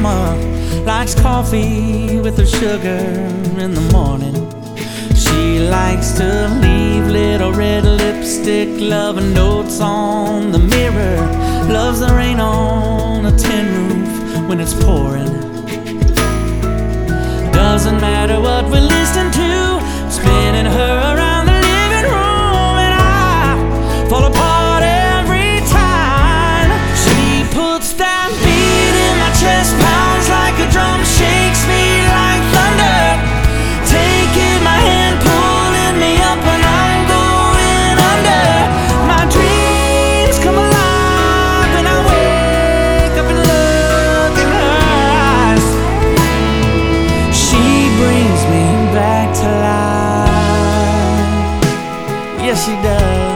mama likes coffee with her sugar in the morning. She likes to leave little red lipstick loving notes on the mirror. Loves the rain on a tin roof when it's pouring. Doesn't matter what we're listening to, spinning her around the living room, and I fall apart every time. She puts that beat in my chest, pounds like a drum, shakes me like thunder, taking my hand, pulling me up when I'm going under. My dreams come alive when I wake up and look in her eyes. She brings me back to life. Yes, she does.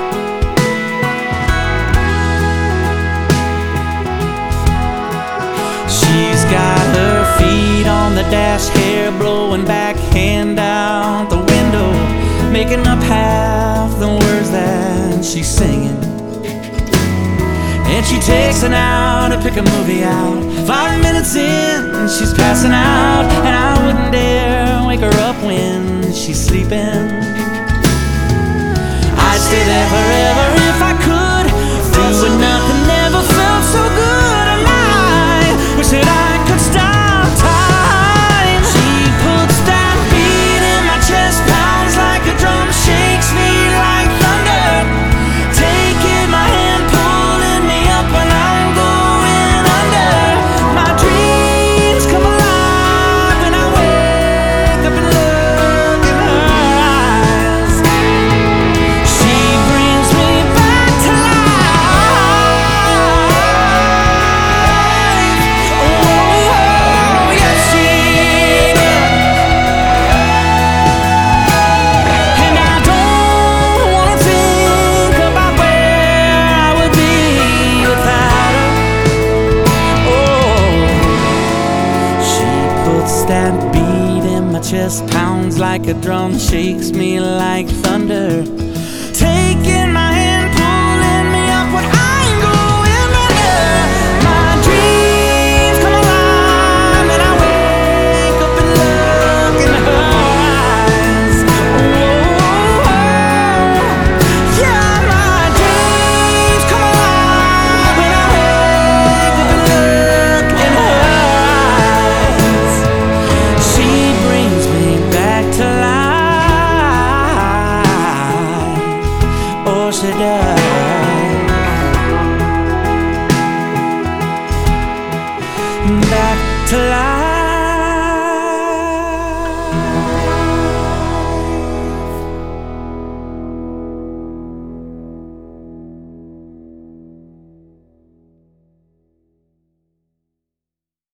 She's got her feet on the dash, hair blowing back, hand out the window, making up half the words that she's singing. And she takes an hour to pick a movie out. 5 minutes in and she's passing out, and I wouldn't dare wake her up when she's sleeping. I'd stay there forever if I could, doing nothing never felt so good. And I wish that I could stop time. She puts that beat in my chest, pounds like a drum, shakes me like thunder, taking my hand, pulling me up when I'm going under. My dreams come alive when I wake up and look in her eyes. She brings me back to life. Oh, yes she does. And I don't wanna think about where I would be without her. Oh, she puts that beat in my chest, pounds like a drum, shakes me like thunder, taking my hand, pulling me up when I'm going under. My dreams come alive when I wake up and look in her eyes. Oh, yeah, my dreams come alive when I wake up and look in her eyes. She brings me back to life. Oh, she does.